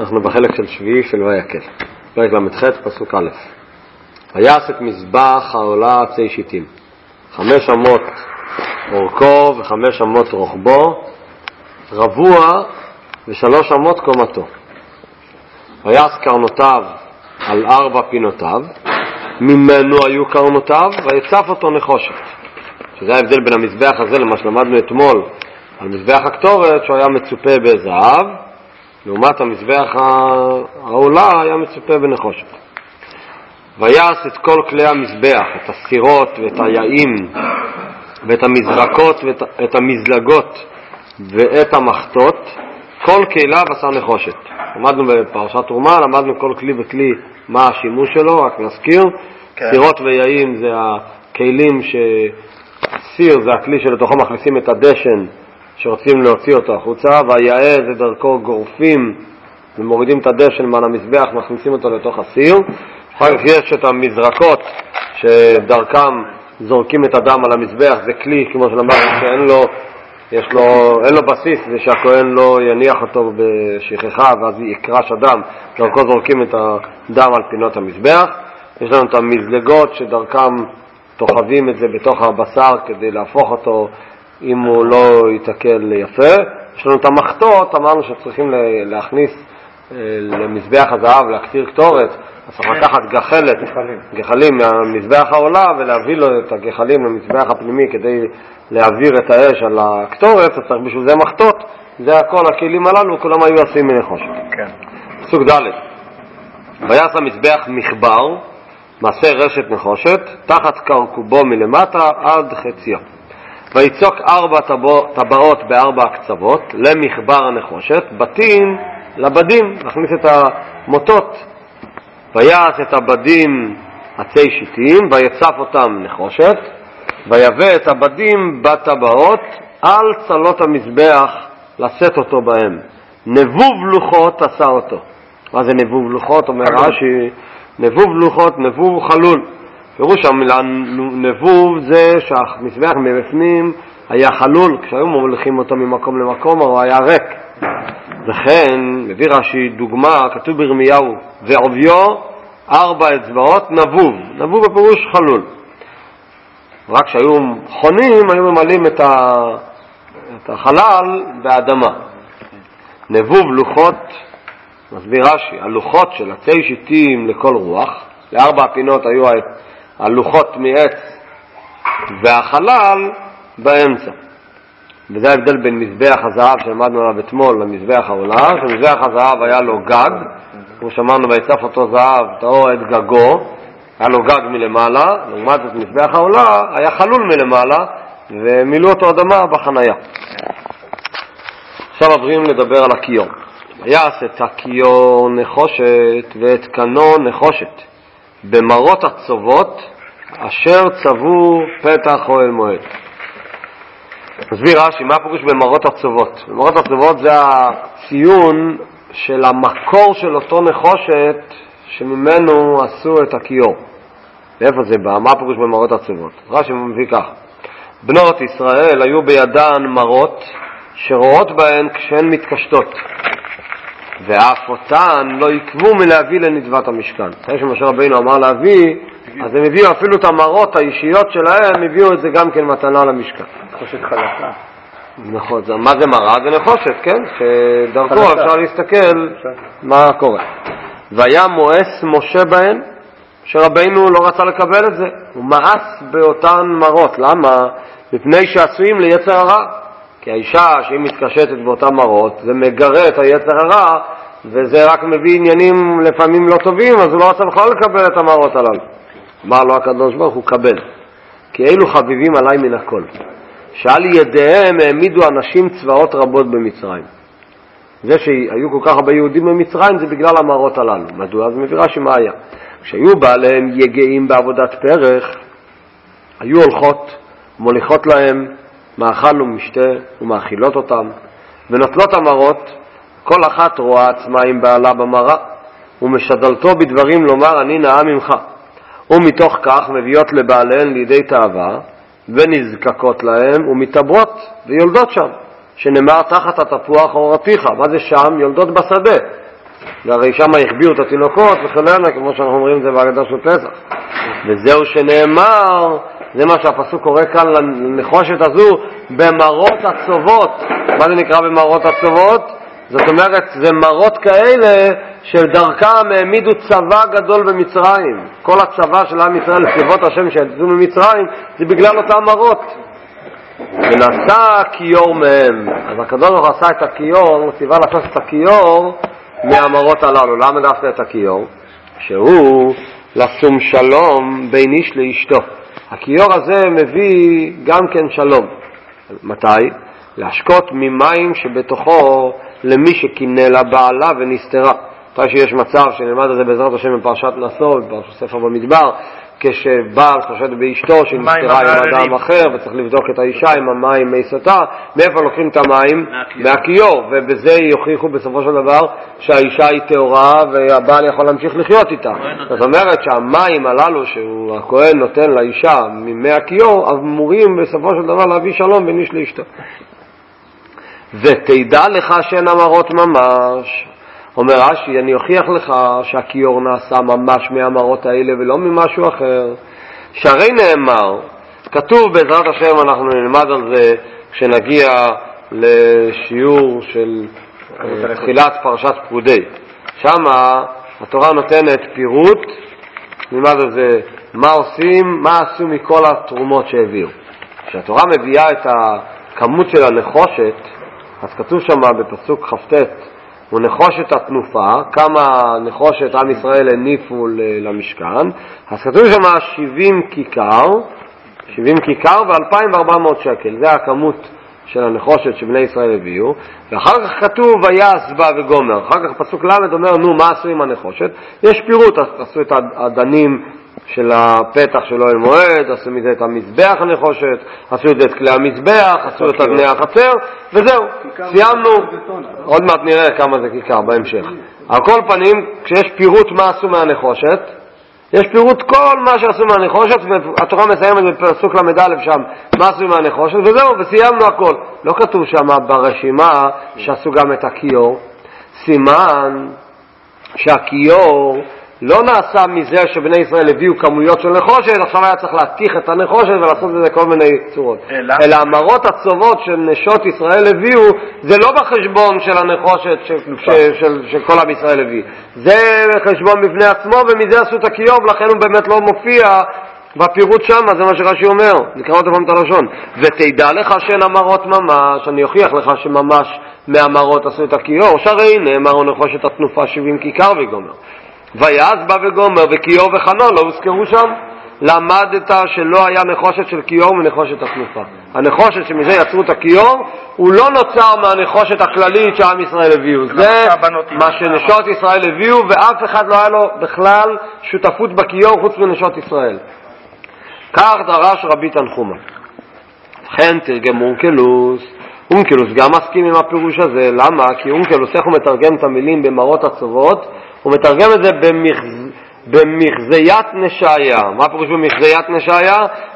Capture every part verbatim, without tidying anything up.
אנחנו בחלק של שביעי של ויקל, פרק למ"ח פסוק א'. ויעש את מזבח העולה עצי שיטים, חמש אמות אורכו וחמש אמות רוחבו, רבוע ושלוש אמות קומתו. ויעש קרנותיו על ארבע פינותיו, ממנו היו קרנותיו, ויצף אותו נחושת. שזה ההבדל בין המזבח הזה למה שלמדנו אתמול על מזבח הקטורת, שהוא היה מצופה בזהב, לעומת המזבח העולה היה מצופה בנחושת. ויעש את כל כלי המזבח, את הסירות ואת היעים ואת המזרקות ואת המזלגות ואת המחטות, כל כליו עשה נחושת. למדנו בפרשת תרומה, למדנו כל כלי וכלי מה השימוש שלו, רק נזכיר. כן. סירות ויעים זה הכלים ש... סיר זה הכלי שלתוכו מכניסים את הדשן שרוצים להוציא אותו החוצה, והיעה זה דרכו גורפים ומורידים את הדשן מעל המזבח, מכניסים אותו לתוך הסיר. אחר כך יש את המזרקות שדרכם זורקים את הדם על המזבח, זה כלי כמו שלמדנו שאין לו, יש לו, אין לו בסיס, זה שהכהן לא יניח אותו בשכחה ואז יקרש הדם, דרכו זורקים את הדם על פינות המזבח. יש לנו את המזלגות שדרכם תוחבים את זה בתוך הבשר כדי להפוך אותו אם הוא לא יתקל יפה. יש לנו את המחטות, אמרנו שצריכים להכניס למזבח הזהב, להקטיר קטורת, אז צריך לקחת גחלת, גחלים מהמזבח העולה ולהביא לו את הגחלים למזבח הפנימי כדי להעביר את האש על הקטורת, אז צריך בשביל זה מחטות. זה הכל, הכלים הללו, כולם היו עשים מנחושת. כן. פסוק ד'. ויעש המזבח מחבר, מעשה רשת נחושת, תחת קרקובו מלמטה עד חציו. ויצוק ארבע טבעות בארבע הקצוות למחבר הנחושת, בתים לבדים, נכניס את המוטות. ויעש את הבדים עצי שיטים, ויצף אותם נחושת, ויבא את הבדים בטבעות על צלות המזבח לשאת אותו בהם. נבוב לוחות עשה אותו. מה זה נבוב לוחות? אומר רש"י, נבוב לוחות, נבוב חלול. פירוש המילה נבוב זה שהמזבח מבפנים היה חלול, כשהיו מוליכים אותו ממקום למקום הוא היה ריק. וכן מביא רש"י דוגמה, כתוב בירמיהו, ועוביו ארבע אצבעות נבוב. נבוב בפירוש חלול. רק כשהיו חונים היו ממלאים את, ה... את החלל באדמה. נבוב לוחות, מסביר רש"י, הלוחות של עצי שיטים לכל רוח, לארבע הפינות היו הלוחות מעץ והחלל באמצע. וזה ההבדל בין מזבח הזהב שלמדנו עליו אתמול למזבח העולה, שמזבח הזהב היה לו גג, כמו שאמרנו ויצף אותו זהב תאו את גגו, היה לו גג מלמעלה, לעומת את מזבח העולה היה חלול מלמעלה ומילאו אותו אדמה בחנייה. עכשיו עוברים לדבר על הכיור. ויעש את הכיור נחושת ואת קנו נחושת במרות הצובות אשר צבו פתח אוהל מועד. מסביר רש"י, מה פירוש במרות הצובות? במרות הצובות זה הציון של המקור של אותו נחושת שממנו עשו את הכיור. ואיפה זה בא? מה פירוש במרות הצובות? רש"י מביא כך: בנות ישראל היו בידן מרות שרואות בהן כשהן מתקשטות, ואף אותן לא יקבו מלהביא לנדבת המשכן. אחרי שמשה רבינו אמר להביא, אז הם הביאו אפילו את המרות האישיות שלהם, הביאו את זה גם כן מתנה למשכן. נחושת חלקה. נכון, מה זה מרה? זה נחושת, כן? שדרכו אפשר להסתכל מה קורה. והיה מואס משה בהן, שרבינו לא רצה לקבל את זה. הוא מאס באותן מרות. למה? מפני שעשויים ליצר הרע. כי האישה שהיא מתקשטת באותן מרות, זה מגרה את היצר הרע, וזה רק מביא עניינים לפעמים לא טובים, אז הוא לא רצה בכלל לקבל את המרות הללו. אמר לו הקדוש ברוך הוא, קבל. כי אלו חביבים עליי מן הכל. שעל ידיהם העמידו אנשים צבאות רבות במצרים. זה שהיו כל כך הרבה יהודים במצרים זה בגלל המרות הללו. מדוע? אז מביא רש"י מה היה. כשהיו בעליהם יגעים בעבודת פרח, היו הולכות, מוליכות להם מאכל ומשתה ומאכילות אותם, ונוטלות המרות, כל אחת רואה עצמה עם בעלה במרה, ומשדלתו בדברים לומר אני נאה ממך. ומתוך כך מביאות לבעליהן לידי תאווה, ונזקקות להם ומתאברות ויולדות שם, שנאמר תחת התפוח אור אפיך. מה זה שם? יולדות בשדה. והרי שם החביאו את התינוקות וכן כמו שאנחנו אומרים את זה בהגדה של פסח. וזהו שנאמר, זה מה שהפסוק קורא כאן לנחושת הזו, במראות הצובות. מה זה נקרא במראות הצובות? זאת אומרת, זה מראות כאלה שדרכם העמידו צבא גדול במצרים. כל הצבא של עם ישראל, צבאות השם שיצאו ממצרים, זה בגלל אותם מראות. ונעשה כיור מהם. אז הקדוש ברוך הוא עשה את הכיור, הוא ציווה לעשות את הכיור מהמראות הללו. למה דווקא את הכיור? שהוא לשום שלום בין איש לאשתו. הכיור הזה מביא גם כן שלום. מתי? להשקות ממים שבתוכו למי שקינא לה בעלה ונסתרה. מתי שיש מצב שנלמד את זה בעזרת השם בפרשת נשוא, בפרשת ספר במדבר, כשבעל חושד באשתו שנסתרה עם אדם אחר וצריך לבדוק את האישה עם המים מי סוטה, מאיפה לוקחים את המים? מהכיור, ובזה יוכיחו בסופו של דבר שהאישה היא טהורה והבעל יכול להמשיך לחיות איתה. זאת אומרת שהמים הללו שהכהן נותן לאישה מהכיור אמורים בסופו של דבר להביא שלום בין איש לאשתו. ותדע לך שאין המראות ממש. אומר רש"י, אני אוכיח לך שהכיור נעשה ממש מהמראות האלה ולא ממשהו אחר. שהרי נאמר, כתוב בעזרת השם, אנחנו נלמד על זה כשנגיע לשיעור של תחילת פרשת פקודי. שם התורה נותנת פירוט, נלמד על זה מה עושים, מה עשו מכל התרומות שהביאו. כשהתורה מביאה את הכמות של הנחושת, אז כתוב שם בפסוק חפטט, הוא נחושת התנופה, כמה נחושת עם ישראל הניפו למשכן, אז כתוב שם שבעים כיכר, שבעים כיכר ו-אלפיים וארבע מאות שקל, זה הכמות של הנחושת שבני ישראל הביאו, ואחר כך כתוב ויעש בה וגומר, אחר כך פסוק למד אומר, נו מה עשו עם הנחושת? יש פירוט, עשו את הדנים של הפתח של אוהל מועד, עשו מזה את המזבח הנחושת, עשו את זה את כלי המזבח, עשו את אדני החצר, וזהו, סיימנו. עוד מעט נראה כמה זה כיכר בהמשך. על כל פנים, כשיש פירוט מה עשו מהנחושת, יש פירוט כל מה שעשו מהנחושת, והתורה מסיימת בפסוק למד א' שם, מה עשו מהנחושת, וזהו, וסיימנו הכל. לא כתוב שם ברשימה שעשו גם את הכיור, סימן שהכיור לא נעשה מזה שבני ישראל הביאו כמויות של נחושת, עכשיו היה צריך להתיך את הנחושת ולעשות את זה כל מיני צורות. אלא, אלא המראות הצובות של נשות ישראל הביאו, זה לא בחשבון של הנחושת של, של, של, של כל עם ישראל הביא. זה חשבון בפני עצמו, ומזה עשו את הכיור, לכן הוא באמת לא מופיע בפירוט שם, זה מה שרש"י אומר. נקרא עוד פעם את הלשון. ותדע לך שאין המראות ממש, אני אוכיח לך שממש מהמראות עשו את הכיור, שהרי נאמר נחושת התנופה שבעים כיכר וגומר. ויעש בה וגומר, וכיור וחנון לא הוזכרו שם. למדת שלא היה נחושת של כיור מנחושת התנופה. הנחושת שמזה יצרו את הכיור הוא לא נוצר מהנחושת הכללית שעם ישראל הביאו, זה מה שנשות ישראל הביאו, ואף אחד לא היה לו בכלל שותפות בכיור חוץ מנשות ישראל. כך דרש רבי תנחומה. לכן תרגם אונקלוס. אונקלוס גם מסכים עם הפירוש הזה. למה? כי אונקלוס, איך הוא מתרגם את המילים במראות הצובות? הוא מתרגם את זה במחז... במחזיית נשאיה. מה פירוש במחזיית נשאיה?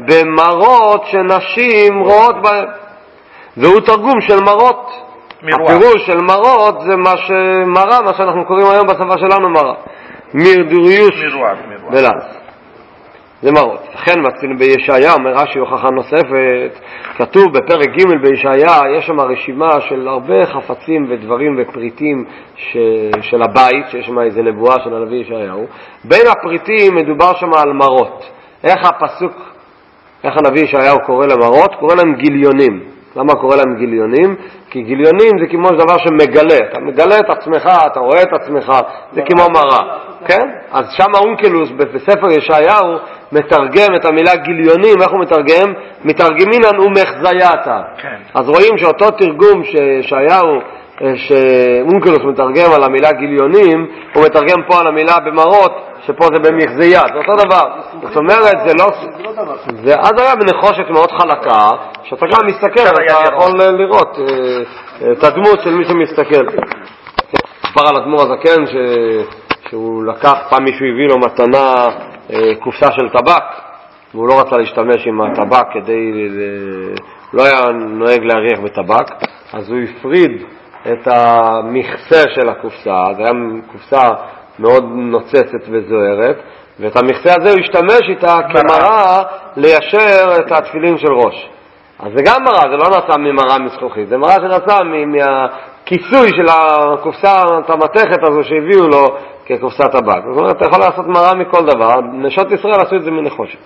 במראות שנשים רואות בהם. והוא תרגום של מראות. מרוע. הפירוש של מראות זה מה שמראה, מה שאנחנו קוראים היום בשפה שלנו מראה. מרדוריוש. מרוע, מרוע. בלעז. זה מראות. לכן מצאנו בישעיה, אומר רש"י הוכחה נוספת, כתוב בפרק ג' בישעיה, יש שם רשימה של הרבה חפצים ודברים ופריטים ש... של הבית, שיש שם איזה נבואה של הנביא ישעיהו. בין הפריטים מדובר שם על מראות. איך הפסוק, איך הנביא ישעיהו קורא למראות? קורא להם גיליונים. למה קורא להם גיליונים? כי גיליונים זה כמו דבר שמגלה. אתה מגלה את עצמך, אתה רואה את עצמך, זה כמו מראה. כן? אז שם אונקלוס בספר ישעיהו מתרגם את המילה גיליונים. איך הוא מתרגם? מתרגמינן ומחזייתה. כן. אז רואים שאותו תרגום שישעיהו, שאונקלוס מתרגם על המילה גיליונים, הוא מתרגם פה על המילה במראות, שפה זה במחזיית. זה אותו דבר. זאת אומרת, זה לא... זה אז היה בנחושת מאוד חלקה, שאתה גם מסתכל, אתה יכול לראות את הדמות של מי שמסתכל. ספר על הדמור הזקן ש... שהוא לקח, פעם מישהו הביא לו מתנה קופסה של טבק, והוא לא רצה להשתמש עם הטבק כדי... לא היה נוהג להריח בטבק, אז הוא הפריד את המכסה של הקופסה, זה היה קופסה מאוד נוצצת וזוהרת, ואת המכסה הזה הוא השתמש איתה כמראה ליישר את התפילין של ראש. אז זה גם מראה, זה לא נעשה ממראה מזכוכית, זה מראה שנעשה מהכיסוי של הקופסה, את המתכת הזו שהביאו לו כקופסת טבק. זאת אומרת, אתה יכול לעשות מראה מכל דבר, נשות ישראל עשו את זה מנחושת.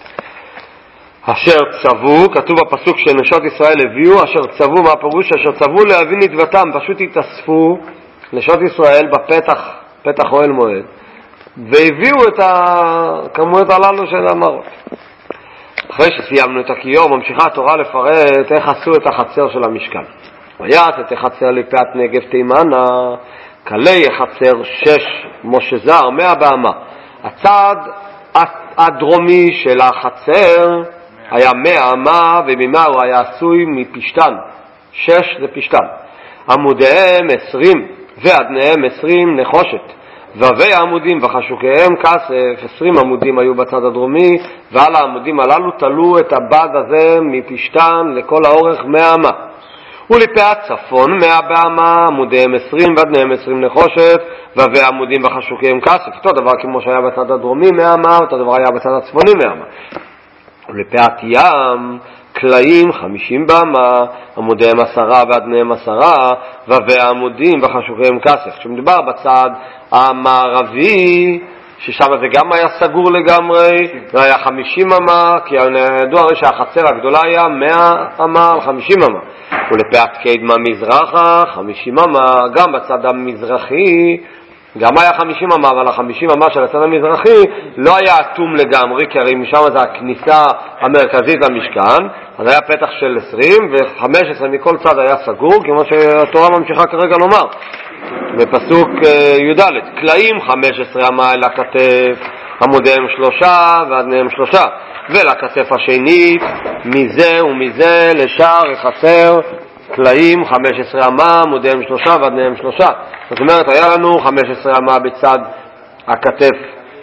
אשר צבו, כתוב בפסוק שנשות ישראל הביאו, אשר צבו, מה הפירוש? אשר צבו להביא נדבתם, פשוט התאספו נשות ישראל בפתח, פתח אוהל מועד, והביאו את הכמויות הללו של המראות. אחרי שסיימנו את הכיור, ממשיכה התורה לפרט איך עשו את החצר של המשכן. ויעש את החצר לפאת נגב תימנה, כלי החצר שש מושזר, מאה באמה. הצד הדרומי של החצר היה מאה אמה, וממה הוא היה עשוי מפשטן. שש זה פשטן. עמודיהם עשרים, ועדניהם עשרים נחושת. ועבי העמודים וחשוקיהם כסף, עשרים עמודים היו בצד הדרומי, ועל העמודים הללו תלו את הבד הזה מפשטן לכל האורך מאה אמה. ולפאת צפון מאה באמה, עמודיהם עשרים ועדניהם עשרים נחושת, ועבי העמודים וחשוקיהם כסף. אותו דבר כמו שהיה בצד הדרומי מאה אמה, אותו דבר היה בצד הצפוני מאה אמה. ולפאת ים כלאים חמישים באמה, עמודיהם עשרה ועדניהם עשרה, ועבי העמודים וחשוקיהם כסף. כשמדובר בצד המערבי, ששם זה גם היה סגור לגמרי, זה היה חמישים אמה, כי ידוע הרי שהחצר הגדולה היה מאה אמה על חמישים אמה. ולפאת קדמה מזרחה, חמישים אמה, גם בצד המזרחי, גם היה חמישים אמה, אבל ה-חמישים אמה של הצד המזרחי לא היה אטום לגמרי, כי הרי משם זה הכניסה המרכזית למשכן, אז היה פתח של עשרים, ו-חמש עשרה מכל צד היה סגור, כמו שהתורה ממשיכה כרגע לומר. בפסוק י"ד, כלאים חמש עשרה אמה אל הכתף, עמודיהם שלושה ועדניהם שלושה, ולכתף השנית מזה ומזה לשער החצר כלאים חמש עשרה אמה, עמודיהם שלושה ועדניהם שלושה. זאת אומרת, היה לנו חמש עשרה אמה בצד הכתף,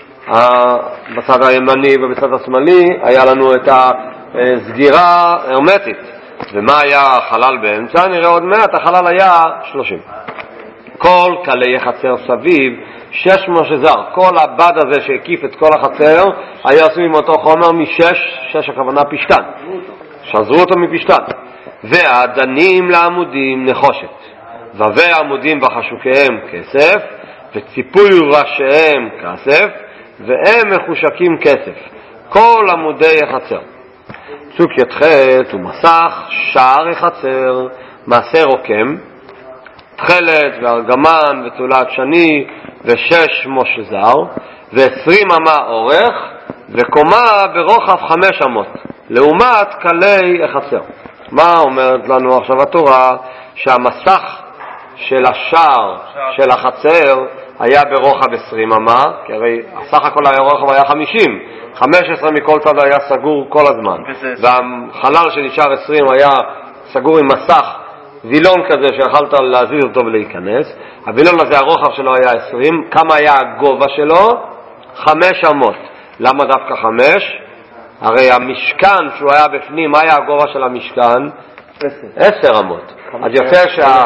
בצד הימני ובצד השמאלי היה לנו את הסגירה הרמטית. ומה היה החלל באמצע? נראה עוד מעט, החלל היה שלושים. כל כלי חצר סביב שש מושזר, כל הבד הזה שהקיף את כל החצר היה עשוי עם אותו חומר משש, שש הכוונה פשטן, שזרו אותו מפשטן. והעדנים לעמודים נחושת, ועבי העמודים וחשוקיהם כסף, וציפוי ראשיהם כסף, והם מחושקים כסף, כל עמודי החצר. פסוק י"ח, ומסך שער החצר מעשה רוקם, תחלת וארגמן ותולת שני ושש מושזר, ועשרים אמה אורך, וקומה ברוחב חמש אמות, לעומת כלי החצר. מה אומרת לנו עכשיו התורה? שהמסך של השער של החצר היה ברוחב עשרים אמה, כי הרי הסך הכל היה רוחב היה חמישים, חמש עשרה מכל צד היה סגור כל הזמן, והחלל שנשאר עשרים היה סגור עם מסך וילון כזה שיכלת להזיז אותו ולהיכנס. הוילון הזה הרוחב שלו היה עשרים. כמה היה הגובה שלו? חמש אמות. למה דווקא חמש? הרי המשכן שהוא היה בפנים, מה היה הגובה של המשכן? עשר אמות. אז יוצא שה,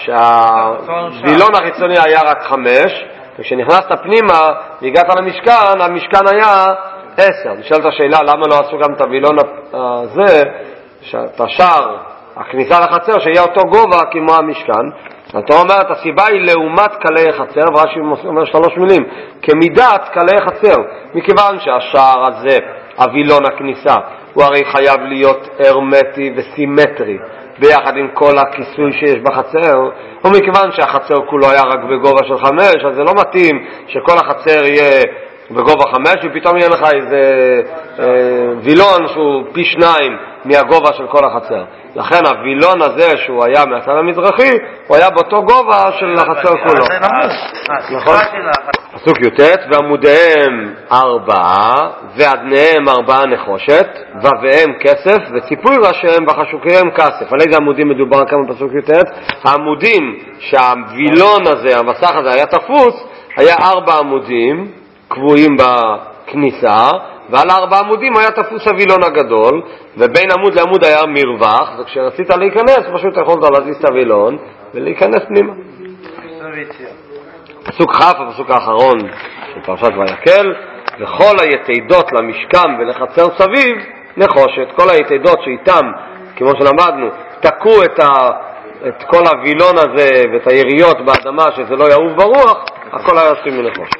שהוילון החיצוני היה רק חמש, וכשנכנסת פנימה והגעת למשכן, המשכן היה עשר. נשאלת השאלה למה לא עשו גם את הוילון הזה, את השער הכניסה לחצר שיהיה אותו גובה כמו המשכן. אתה אומר את הסיבה היא לעומת כלי חצר, ורש"י אומר שלוש מילים, כמידת כלי חצר, מכיוון שהשער הזה, הווילון הכניסה, הוא הרי חייב להיות הרמטי וסימטרי ביחד עם כל הכיסוי שיש בחצר, ומכיוון שהחצר כולו היה רק בגובה של חמש, אז זה לא מתאים שכל החצר יהיה בגובה חמש ופתאום יהיה לך איזה אה, וילון שהוא פי שניים מהגובה של כל החצר. לכן הווילון הזה שהוא היה מהצד המזרחי הוא היה באותו גובה של החצר כולו. נכון? פסוק י"ט, ועמודיהם ארבעה ועדניהם ארבעה נחושת ועביהם כסף וציפוי ראשיהם וחשוקיהם כסף. על איזה עמודים מדובר כאן בפסוק י"ט? העמודים שהווילון הזה, המסך הזה היה תפוס, היה ארבע עמודים קבועים בכניסה, ועל ארבע עמודים היה תפוס הווילון הגדול, ובין עמוד לעמוד היה מרווח, וכשרצית להיכנס פשוט יכולת להזיז את הווילון ולהיכנס פנימה. פסוק כ', הפסוק האחרון של פרשת ויקל, וכל היתידות למשכן ולחצר סביב נחושת. כל היתידות שאיתם, כמו שלמדנו, תקעו את, ה, את כל הווילון הזה ואת היריות באדמה שזה לא יעוף ברוח, הכל היה עושים מנחושת.